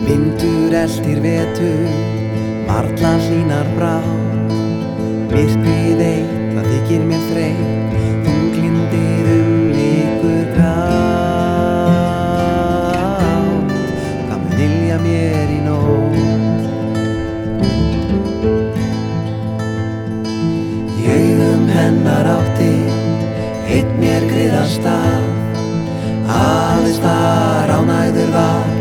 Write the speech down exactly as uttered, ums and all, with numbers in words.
Vindur eltir vetur, varla hlýnar brá. Myrkrið eitt, það þykir mér þreytt, þunglyndið umlykur grátt. Hvað mun vilja mér í nótt? Í augum hennar átti einn mér griðastað, aðeins það